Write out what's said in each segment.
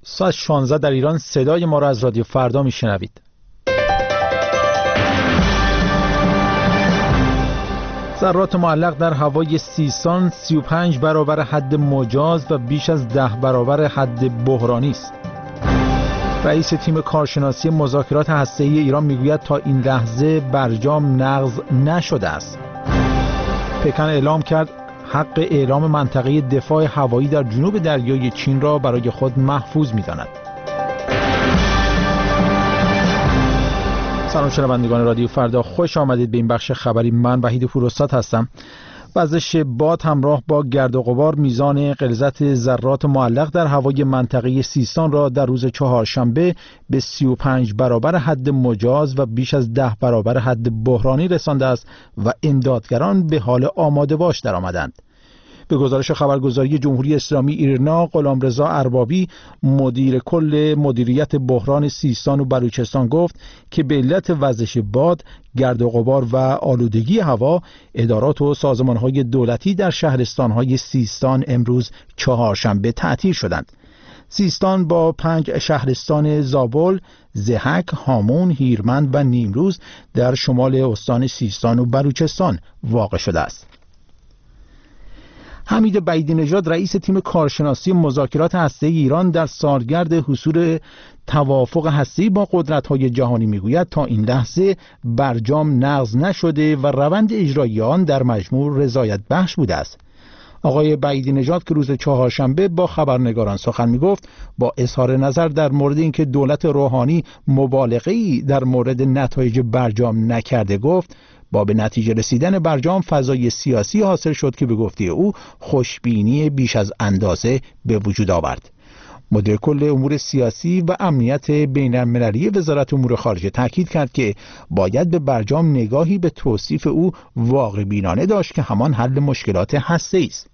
ساعت 16 در ایران. صدای ما را از رادیو فردا میشنوید. ذرات معلق در هوای سیستان 35 برابر حد مجاز و بیش از 10 برابر حد بحرانی است. رئیس تیم کارشناسی مذاکرات هسته‌ای ایران میگوید تا این لحظه برجام نقض نشده است. پکن اعلام کرد حق اعلام منطقه دفاع هوایی در جنوب دریای چین را برای خود محفوظ می‌داند. سلام شنوندگان رادیو فردا، خوش آمدید به این بخش خبری. من وحید پوراستاد هستم. وزش باد همراه با گرد و غبار میزان غلظت ذرات معلق در هوای منطقه سیستان را در روز چهارشنبه به 35 برابر حد مجاز و بیش از 10 برابر حد بحرانی رسانده است و امدادگران به حال آماده باش درآمدند. به گزارش خبرگزاری جمهوری اسلامی ایرنا، غلامرضا اربابی مدیر کل مدیریت بحران سیستان و بلوچستان گفت که به علت وزش باد، گرد و غبار و آلودگی هوا، ادارات و سازمان‌های دولتی در شهرستان‌های سیستان امروز چهارشنبه تعطیل شدند. سیستان با 5 شهرستان زابل، ضحک، هامون، هیرمند و نیمروز در شمال استان سیستان و بلوچستان واقع شده است. حمید بعیدی نژاد رئیس تیم کارشناسی مذاکرات هسته‌ای ایران در سالگرد حصول توافق هسته‌ای با قدرت‌های جهانی میگوید تا این لحظه برجام نقض نشده و روند اجرایی آن در مجموع رضایت بخش بوده است. آقای بعیدی نژاد که روز چهارشنبه با خبرنگاران سخن میگفت، با اظهار نظر در مورد اینکه دولت روحانی مبالغه‌ای در مورد نتایج برجام نکرده گفت با به نتیجه رسیدن برجام فضای سیاسی حاصل شد که به گفته او خوشبینی بیش از اندازه به وجود آورد. مدیر کل امور سیاسی و امنیت بین‌المللی وزارت امور خارجه تاکید کرد که باید به برجام نگاهی به توصیف او واقع بینانه داشت که همان حل مشکلات هسته‌ای است.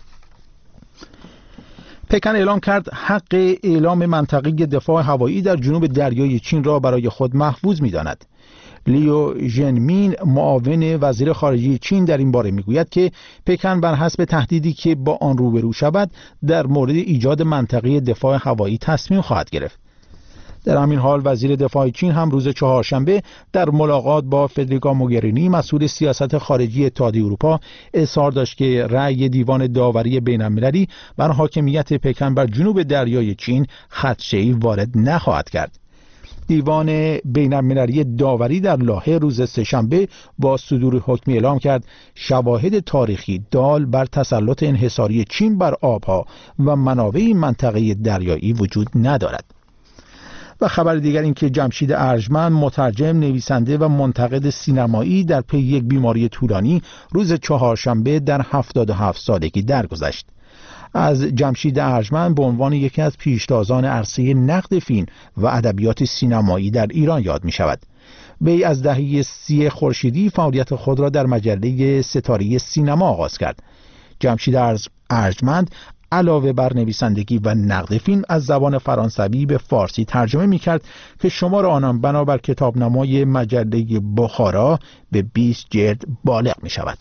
پکن اعلام کرد حق اعلام منطقه دفاع هوایی در جنوب دریای چین را برای خود محفوظ می‌داند. لیو ژنمین معاون وزیر خارجه چین در این باره میگوید که پکن بر حسب تهدیدی که با آن روبرو شود در مورد ایجاد منطقه دفاع هوایی تصمیم خواهد گرفت. در همین حال وزیر دفاع چین هم روز چهارشنبه در ملاقات با فدریکا موگرینی مسئول سیاست خارجی اتحادیه اروپا اظهار داشت که رأی دیوان داوری بین‌المللی بر حاکمیت پکن بر جنوب دریای چین خدشه‌ای وارد نخواهد کرد. دیوان بین‌المللی داوری در لاهه روز سه‌شنبه با صدور حکم اعلام کرد شواهد تاریخی دال بر تسلط انحصاری چین بر آبها و منابع منطقه دریایی وجود ندارد. و خبر دیگر این که جمشید ارجمند مترجم، نویسنده و منتقد سینمایی در پی یک بیماری طولانی روز چهارشنبه در 77 سالگی درگذشت. از جمشید ارجمند به عنوان یکی از پیشتازان عرصه نقد فیلم و ادبیات سینمایی در ایران یاد می شود. وی از دهه 30 خورشیدی فعالیت خود را در مجله ستاره سینما آغاز کرد. جمشید ارجمند علاوه بر نویسندگی و نقد فیلم از زبان فرانسوی به فارسی ترجمه می کرد که شمار آنان بنابر کتابنامای مجله بخارا به 20 جلد بالغ می شود.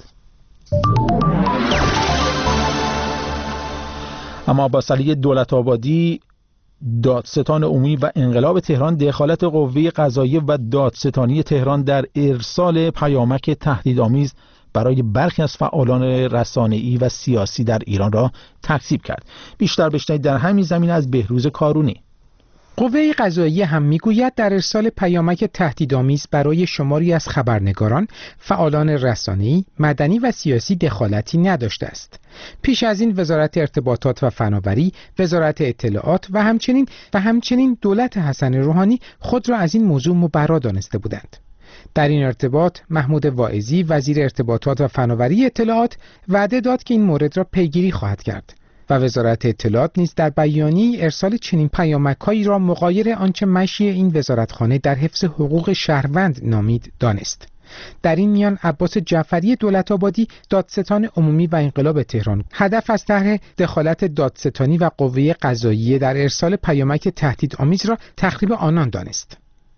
اما با صلیح دولت آبادی، دادستان عمومی و انقلاب تهران دخالت قوه قضاییه و دادستانی تهران در ارسال پیامک تهدیدآمیز برای برخی از فعالان رسانه‌ای و سیاسی در ایران را تکذیب کرد. بیشتر بشنوید در همین زمینه از بهروز کارونی. قوه قضاییه هم میگوید در ارسال پیامک تهدیدآمیز برای شماری از خبرنگاران، فعالان رسانه‌ای، مدنی و سیاسی دخالتی نداشته است. پیش از این وزارت ارتباطات و فناوری، وزارت اطلاعات و همچنین دولت حسن روحانی خود را از این موضوع مبرا دانسته بودند. در این ارتباط محمود واعظی وزیر ارتباطات و فناوری اطلاعات وعده داد که این مورد را پیگیری خواهد کرد و وزارت اطلاعات نیز در بیانیه‌ای ارسال چنین پیامک‌هایی را مغایر آنچه مشی این وزارتخانه در حفظ حقوق شهروند نامید دانست. در این میان عباس جعفری دولت آبادی دادستان عمومی و انقلاب تهران هدف از طرح دخالت دادستانی و قوه قضاییه در ارسال پیامک تهدیدآمیز را تخریب آنان دانست.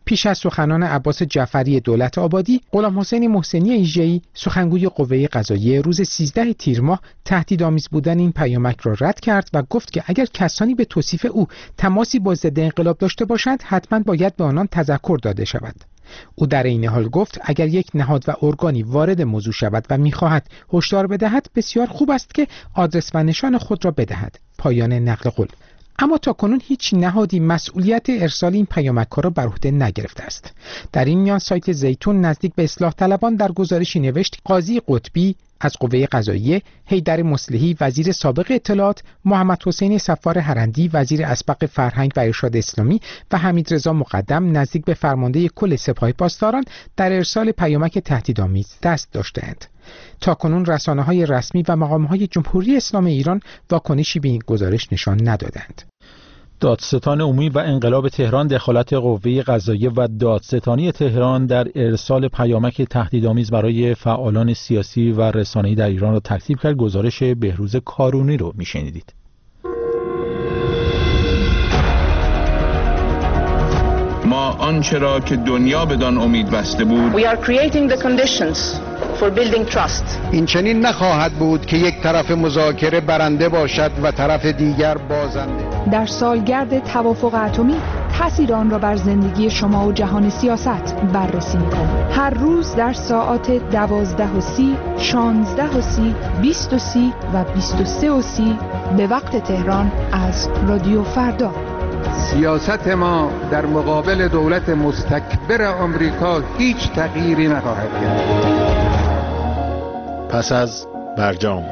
پیش از سخنان عباس جعفری دولت آبادی، غلام حسین محسنی ایژه‌ای سخنگوی قوه قضاییه روز 13 تیر ماه تهدیدآمیز بودن این پیامک را رد کرد و گفت که اگر کسانی به توصیف او تماسی با ضد انقلاب داشته باشند حتما باید به آنان تذکر داده شود. او در این حال گفت اگر یک نهاد و ارگانی وارد موضوع شود و می‌خواهد هشدار بدهد بسیار خوب است که آدرس و نشان خود را بدهد. پایان نقل قول. اما تاکنون هیچ نهادی مسئولیت ارسال این پیامک‌ها را بر عهده نگرفته است. در این میان سایت زیتون نزدیک به اصلاح طلبان در گزارشی نوشت قاضی قطبی از قوه قضاییه، حیدر مصلحی وزیر سابق اطلاعات، محمد حسین صفار هرندی وزیر اسبق فرهنگ و ارشاد اسلامی و حمید رضا مقدم نزدیک به فرمانده کل سپاه پاسداران در ارسال پیامک تهدیدآمیز دست داشتند. تاکنون رسانه‌های رسمی و مقام‌های جمهوری اسلامی ایران واکنشی به این گزارش نشان ندادند. دادستان عمومی و انقلاب تهران دخالت قوه قضاییه و دادستانی تهران در ارسال پیامک تهدیدآمیز برای فعالان سیاسی و رسانه‌ای در ایران را تکذیب کرد. گزارش بهروز کارونی رو میشنیدید. ما آنچه را که دنیا بدان امید بسته بود We are creating the conditions for building trust. این چنین نخواهد بود که یک طرف مذاکره برنده باشد و طرف دیگر بازنده. در سالگرد توافق اتمی تأثیر آن را بر زندگی شما و جهان سیاست بررسی می‌کنیم. هر روز در ساعات 12:30، 16:30، 20:30 و 23:30 به وقت تهران از رادیو فردا. سیاست ما در مقابل دولت مستکبر آمریکا هیچ تغییری نخواهد کرد. پس از برجام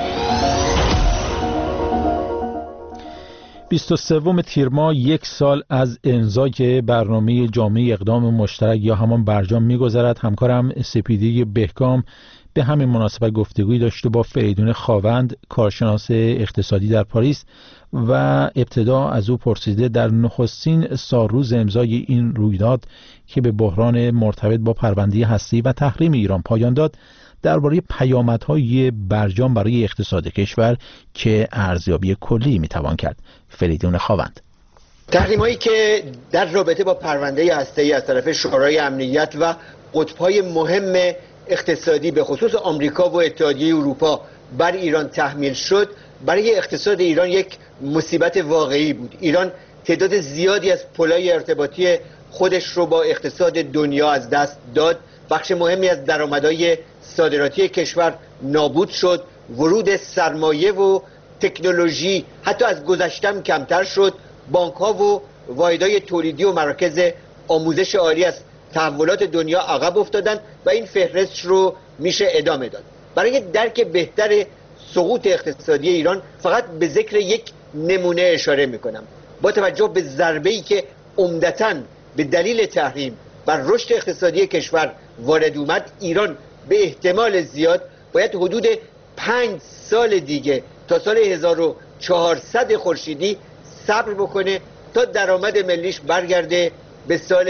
23 تیر ماه، یک سال از امضای برنامه جامعه اقدام مشترک یا همان برجام می‌گذرد. همکارم سپیده بهکام به همین مناسبت گفتگویی داشته با فریدون خاوند، کارشناس اقتصادی در پاریس، و ابتدا از او پرسیده در نخستین سالروز امضای این رویداد که به بحران مرتبط با پرونده هسته‌ای و تحریم ایران پایان داد، درباره پیامدهای برجام برای اقتصاد کشور که ارزیابی کلی میتوان کرد. فریدون خاوند: تحریم‌هایی که در رابطه با پرونده هسته‌ای از طرف شورای امنیت و قطب‌های مهم اقتصادی به خصوص آمریکا و اتحادیه اروپا بر ایران تحمیل شد، برای اقتصاد ایران یک مصیبت واقعی بود. ایران تعداد زیادی از پل‌های ارتباطی خودش رو با اقتصاد دنیا از دست داد. بخش مهمی از درآمدهای صادراتی کشور نابود شد. ورود سرمایه و تکنولوژی حتی از گذشته کمتر شد. بانک‌ها و واحدهای تولیدی و مراکز آموزش عالی از تحولات دنیا عقب افتادن و این فهرست رو میشه ادامه داد. برای درک بهتر سقوط اقتصادی ایران فقط به ذکر یک نمونه اشاره میکنم. با توجه به ضربه‌ای که عمدتاً به دلیل تحریم بر رشد اقتصادی کشور وارد اومد، ایران به احتمال زیاد باید حدود 5 سال دیگه تا سال 1400 خورشیدی صبر بکنه تا درآمد ملیش برگرده به سال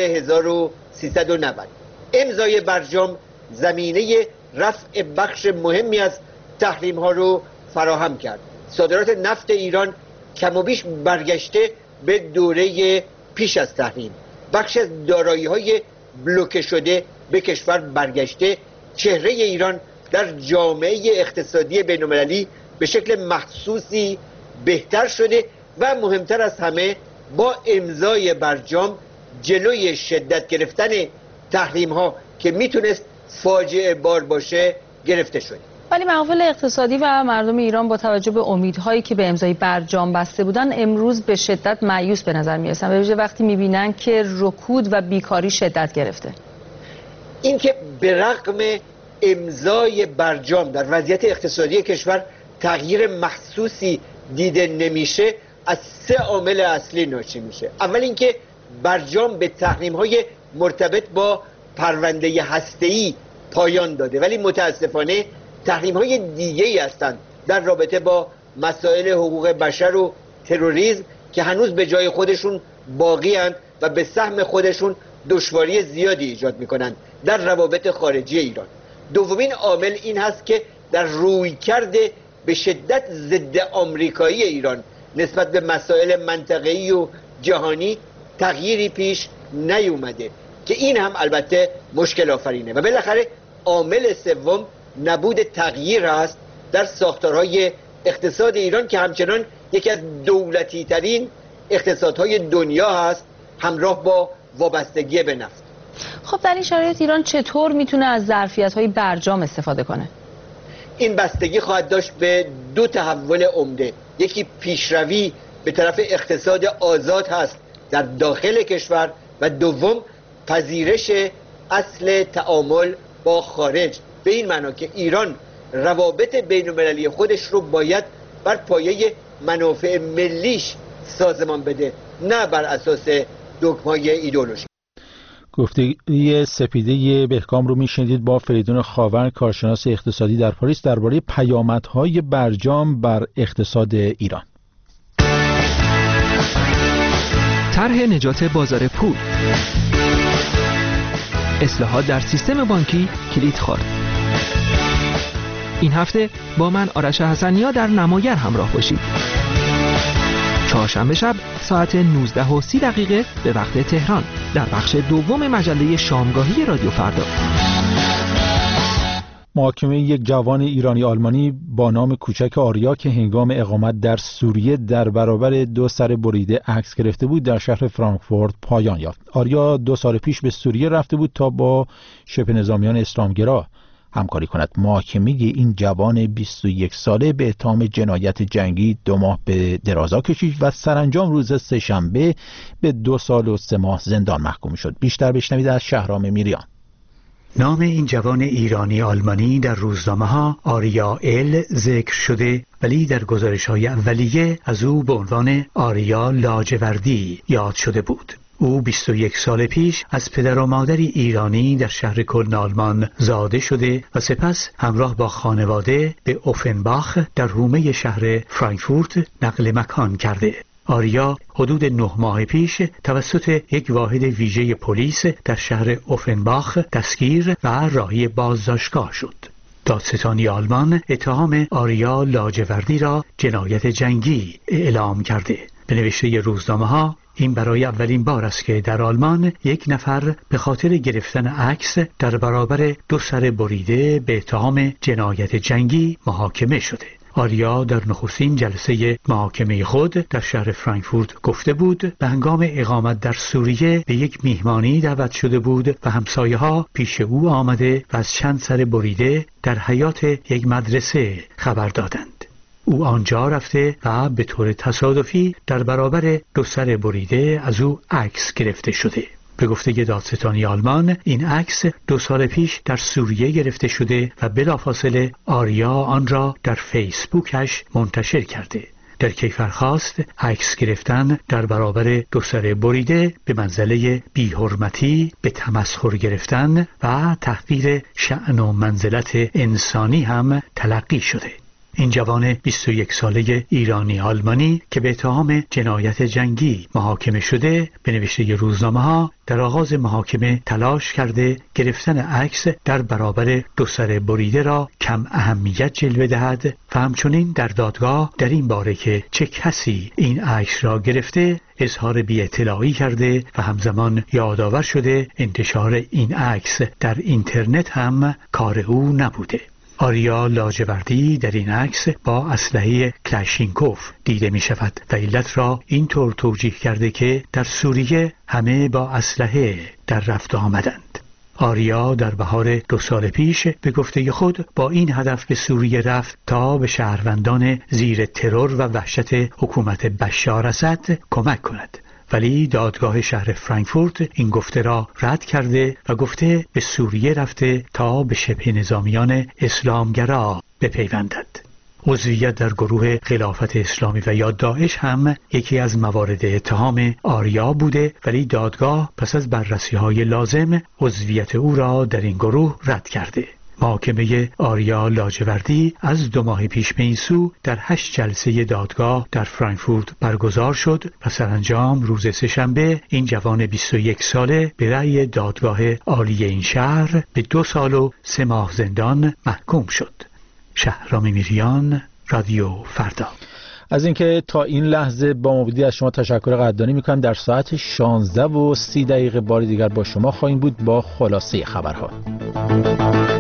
1390. امضای برجام زمینه رفع بخش مهمی از تحریم ها رو فراهم کرد. صادرات نفت ایران کم و بیش برگشته به دوره پیش از تحریم. بخش از دارایی های بلوکه شده به کشور برگشته. چهره ایران در جامعه اقتصادی بین‌المللی به شکل محسوسی بهتر شده و مهمتر از همه با امضای برجام جلوی شدت گرفتن تحریم ها که میتونست فاجعه بار باشه گرفته شد. ولی محافل اقتصادی و مردم ایران با توجه به امیدهایی که به امضای برجام بسته بودن امروز به شدت مایوس به نظر میرسن، به ویژه وقتی میبینن که رکود و بیکاری شدت گرفته. این که به رغم امضای برجام در وضعیت اقتصادی کشور تغییر محسوسی دیده نمیشه از 3 عامل اصلی ناشی میشه. اول اینکه برجام به تحریم‌های مرتبط با پرونده هسته‌ای پایان داده، ولی متاسفانه تحریم‌های دیگه‌ای هستند در رابطه با مسائل حقوق بشر و تروریسم که هنوز به جای خودشون باقی اند و به سهم خودشون دشواری زیادی ایجاد می‌کنند در روابط خارجی ایران. دومین عامل این هست که در رویکرد به شدت ضد آمریکایی ایران نسبت به مسائل منطقه‌ای و جهانی تغییری پیش نیومده که این هم البته مشکل آفرینه. و بالاخره عامل سوم نبود تغییر است در ساختارهای اقتصاد ایران که همچنان یکی از دولتی ترین اقتصادهای دنیا هست، همراه با وابستگی به نفت. خب در این شرایط ایران چطور میتونه از ظرفیت‌های برجام استفاده کنه؟ این بستگی خواهد داشت به دو تحول عمده. یکی پیشروی به طرف اقتصاد آزاد هست در داخل کشور و دوم پذیرش اصل تعامل با خارج، به این معنا که ایران روابط بین المللی خودش رو باید بر پایه منافع ملیش سازمان بده، نه بر اساس دگمای ایدئولوژی. گفتگوی سپیده بهکام رو میشنیدید با فریدون خاور، کارشناس اقتصادی در پاریس، درباره پیامدهای برجام بر اقتصاد ایران. طرح نجات بازار پول، اصلاحات در سیستم بانکی کلید خورد. این هفته با من آرش حسنیا در نمایر همراه باشید. چهارشنبه شب ساعت 19:30 به وقت تهران در بخش دوم مجله شامگاهی رادیو فردا. محاکمه یک جوان ایرانی آلمانی با نام کوچک آریا که هنگام اقامت در سوریه در برابر 2 سر بریده عکس گرفته بود در شهر فرانکفورت پایان یافت. آریا 2 سال پیش به سوریه رفته بود تا با شبه نظامیان اسلامگرا همکاری کند. محاکمه این جوان 21 ساله به اتهام جنایت جنگی 2 ماه به درازا کشید و سرانجام روز سه‌شنبه به 2 سال و 3 ماه زندان محکوم شد. بیشتر بشنوید از شهرام میریان. نام این جوان ایرانی آلمانی در روزنامه‌ها آریا ال ذکر شده، ولی در گزارش‌های اولیه از او به عنوان آریا لاجوردی یاد شده بود. او 21 سال پیش از پدر و مادری ایرانی در شهر کلن آلمان زاده شده و سپس همراه با خانواده به اوفنباخ در حومه شهر فرانکفورت نقل مکان کرده. آریا حدود 9 ماه پیش توسط یک واحد ویژه پلیس در شهر اوفنباخ دستگیر و راهی بازداشتگاه شد. دادستانی آلمان اتهام آریا لاجوردی را جنایت جنگی اعلام کرده. به نوشته روزنامه‌ها این برای اولین بار است که در آلمان یک نفر به خاطر گرفتن عکس در برابر 2 سر بریده به اتهام جنایت جنگی محاکمه شده. آریا در نخستین جلسه محاکمه خود در شهر فرانکفورت گفته بود به هنگام اقامت در سوریه به یک میهمانی دعوت شده بود و همسایه‌ها پیش او آمده و از چند سر بریده در حیاط یک مدرسه خبر دادند. او آنجا رفته و به طور تصادفی در برابر 2 سر بریده از او عکس گرفته شده. به گفته دادستانی آلمان این عکس 2 سال پیش در سوریه گرفته شده و بلافاصله آریا آن را در فیسبوکش منتشر کرده. در کیفرخواست عکس گرفتن در برابر 2 سر بریده به منزله بی‌حرمتی، به تمسخر گرفتن و تحقیر شأن و منزلت انسانی هم تلقی شده. این جوان 21 ساله ایرانی آلمانی که به اتهام جنایت جنگی محاکمه شده به نوشته روزنامه‌ها در آغاز محاکمه تلاش کرده گرفتن عکس در برابر 2 سر بریده را کم اهمیت جلوه دهد و همچنین در دادگاه در این باره که چه کسی این عکس را گرفته اظهار بی‌اطلاعی کرده و همزمان یادآور شده انتشار این عکس در اینترنت هم کار او نبوده. آریا لاجوردی در این عکس با اسلحه کلاشینکوف دیده می شود و علت را اینطور توجیه کرده که در سوریه همه با اسلحه در رفت آمدند. آریا در بهار 2 سال پیش به گفته خود با این هدف به سوریه رفت تا به شهروندان زیر ترور و وحشت حکومت بشار اسد کمک کند. ولی دادگاه شهر فرانکفورت این گفته را رد کرده و گفته به سوریه رفته تا به شبه نظامیان اسلامگرا بپیوندد. عضویت در گروه خلافت اسلامی و یا داعش هم یکی از موارد اتهام آریا بوده، ولی دادگاه پس از بررسی‌های لازم عضویت او را در این گروه رد کرده. محاکمه آریا لاجوردی از 2 ماه پیش به این سو در 8 جلسه دادگاه در فرانکفورت برگزار شد و سرانجام روز سه‌شنبه این جوان 21 ساله به رأی دادگاه عالی این شهر به 2 سال و 3 ماه زندان محکوم شد. شهرام میریان، رادیو فردا. از اینکه تا این لحظه با ما بودید از شما تشکر قدردانی میکنم. در ساعت 16:30 بار دیگر با شما خواهیم بود با خلاصه خبرها.